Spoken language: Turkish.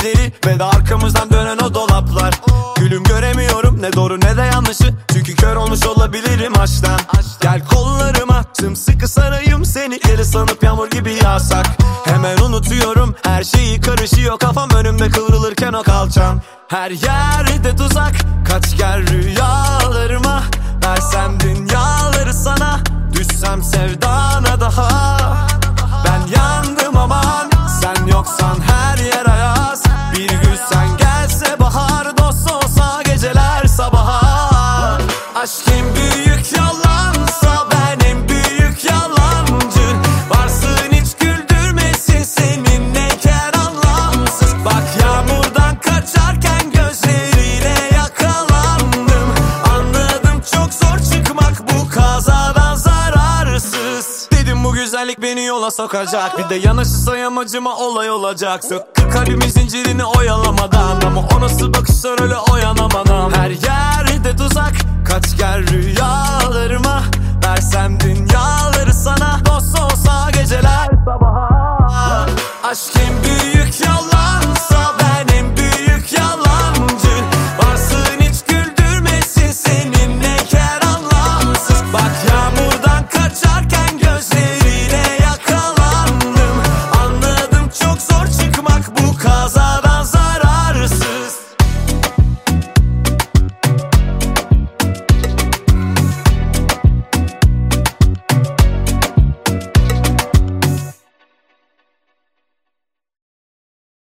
geceleri ve de arkamızdan dönen o dolaplar. Gülüm göremiyorum ne doğru ne de yanlışı, çünkü kör olmuş olabilirim aşktan. Gel kollarıma sımsıkı sarayım seni, geri sanıp yağmur gibi yağsak. Hemen unutuyorum her şeyi, karışıyor kafam önümde kıvrılırken o kalçam. Her yerde tuzak, kaç gel rüyalarıma. Versem dünyaları sana, düşsem sevdana daha. Ben yandım aman, sen yoksan her yer ayaz. Bir gün sen gelse bahar, dost olsa geceler sabaha. Aşk en büyük yalansa ben en büyük yalancı. Varsın hiç güldürmesin seninleyken anlamsız. Bak yağmurdan kaçarken gözlerine yakalandım. Anladım çok zor çıkmak bu kazadan zararsız. Dedim bu güzellik beni yola sokacak, bir de yanaşırsa yamacıma olay olacak. Söktük kalbimin zincirini oyalamadan, ama o nasıl bakışlar öyle oyanamadan. Her yerde tuzak, kaç gel rüyalarıma. Versem dünyaları sana, dost olsa geceler sabah.